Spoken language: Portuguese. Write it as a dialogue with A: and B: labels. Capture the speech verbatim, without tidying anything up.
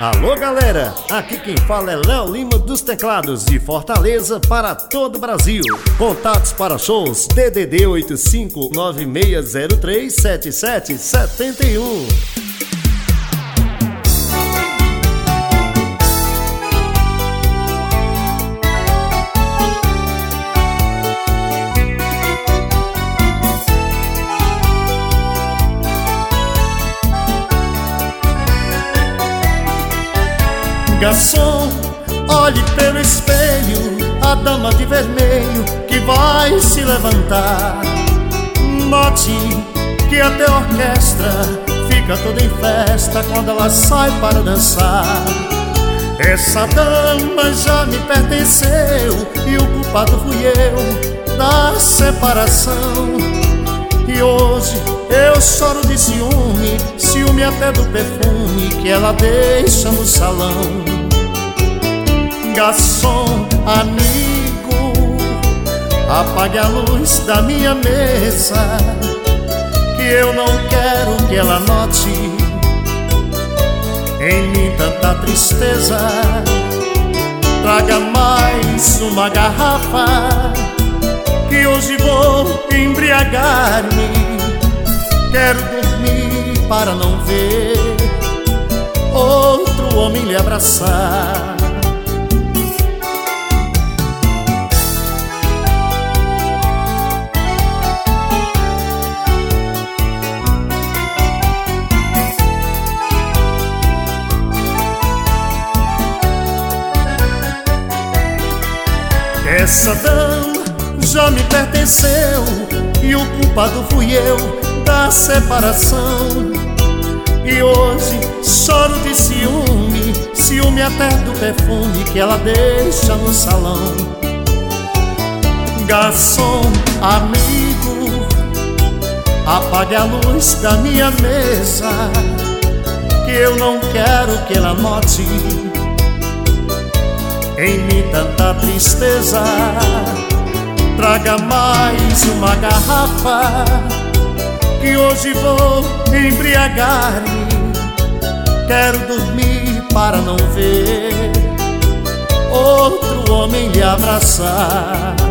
A: Alô galera, aqui quem fala é Léo Lima dos Teclados, de Fortaleza para todo o Brasil. Contatos para shows D D D oito cinco nove seis zero três sete sete sete um.
B: Garçom, olhe pelo espelho a dama de vermelho que vai se levantar. Note que até a orquestra fica toda em festa quando ela sai para dançar. Essa dama já me pertenceu e o culpado fui eu da separação. E hoje eu choro de ciúme, ciúme até do perfume que ela deixa no salão. Garçom, amigo, apague a luz da minha mesa, que eu não quero que ela note em mim tanta tristeza. Traga mais uma garrafa, que hoje vou embriagar-me. Quero dormir para não ver outro homem lhe abraçar. Essa dama já me pertenceu e o culpado fui eu da separação. E hoje choro de ciúme, ciúme até do perfume que ela deixa no salão. Garçom, amigo, apague a luz da minha mesa, que eu não quero que ela note em mim tanta tristeza. Traga mais uma garrafa, que hoje vou embriagar-me. Quero dormir para não ver outro homem lhe abraçar.